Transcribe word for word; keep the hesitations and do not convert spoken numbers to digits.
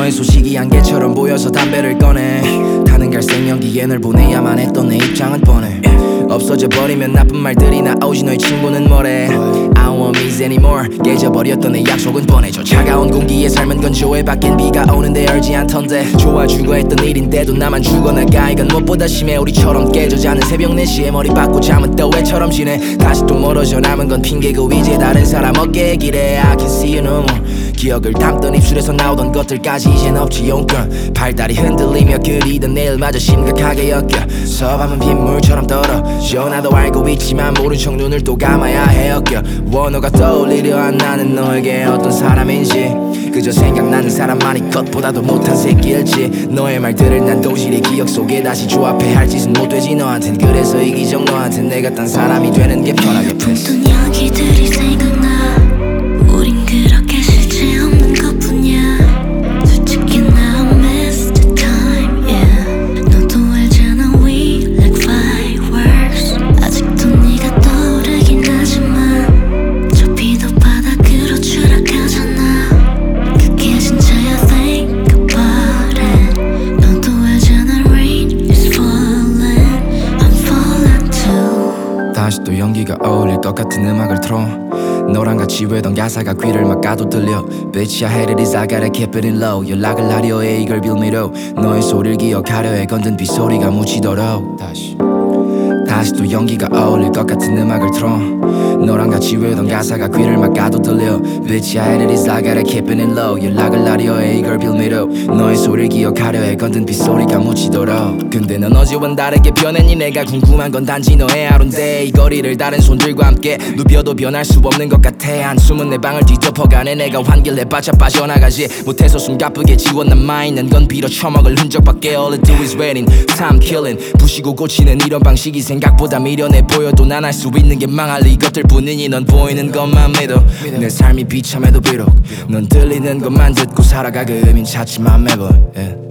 너의 소식이 안개처럼 보여서 담배를 꺼내. 타는 갈색 연기에 널 보내야만 했던 내 입장은 뻔해. 없어져 버리면 나쁜 말들이 나오지. 너의 친구는 뭐래. I don't want me anymore. 깨져버렸던 내 약속은 뻔해져. 차가운 공기에 삶은 건조해. 밖엔 비가 오는데 얼지 않던데. 좋아주고 했던 일인데도 나만 죽어나가. 이건 무엇보다 심해. 우리처럼 깨져자는 새벽 네 시에 머리 박고 잠은 또 왜처럼 지내. 다시 또 멀어져 남은 건 핑계고 이제 다른 사람 어깨에 기대. I can see you no more. 기억을 담던 입술에서 나오던 것들까지 이젠 없지 용건. 발다리 흔들리며 그리던 내일마저 심각하게 엮여. 서밤은 빗물처럼 떨어져. 나도 알고 있지만 모른 척 눈을 또 감아야 해. 엮여 원어가 떠올리려 한 나는 너에게 어떤 사람인지. 그저 생각나는 사람만이 것보다도 못한 새끼일지. 너의 말들을 난 도저히 기억 속에 다시 조합해 할 짓은 못되지 너한텐. 그래서 이기적 너한텐 내가 딴 사람이 되는 게 편하겠대. 어떤 이야기들이 생각나. 우린 그렇게 실체 없는 것뿐이야. 솔직히 now I miss the time, yeah. 너도 알잖아 we like fireworks. 아직도 네가 떠오르긴 하지만 저 비도 바닥으로 추락하잖아. 그게 진짜야 think about it. 너도 알잖아 rain is falling, I'm falling too. 다시 또 연기가 어울릴 것 같은 음악을 틀어. 너랑 같이 외던 가사가 귀를 막아도 들려. Bitch I hate it is I gotta keep it in low. 연락을 하려 해 이걸 빌미로. 너의 소리를 기억하려 해 건든 빗소리가 묻히도록. 다시 다시 또 연기가 어울릴 것 같은 음악을 틀어. 너랑 같이 외던 가사가 귀를 막아도 들려. Bitch I hate it is I gotta keep it in low. 연락을 하려 해 이걸 빌미로. 너의 소리를 기억하려 해 건든 빗소리가 묻히도록. 근데 넌 어제와는 다르게 변했니. 내가 궁금한 건 단지 너의 하루인데 이 거리를 다른 손들과 함께 누벼도 변할 수 없는 것 같아. 한숨은 내 방을 뒤덮어가네. 내가 환기를 해봤자 빠져나가지 못해서 숨가쁘게 지워 남아있는 건 비로 처먹을 흔적밖에. All I do is waiting, time killing. 부시고 고치는 이런 방식이 생각보다 미련해 보여도 난 할 수 있는 게 망할 이것들 뿐이니. 넌 보이는 것만 믿어. 내 삶이 비참해도 비록 넌 들리는 것만 듣고 살아가. 그 의미는 찾지만 매번 yeah.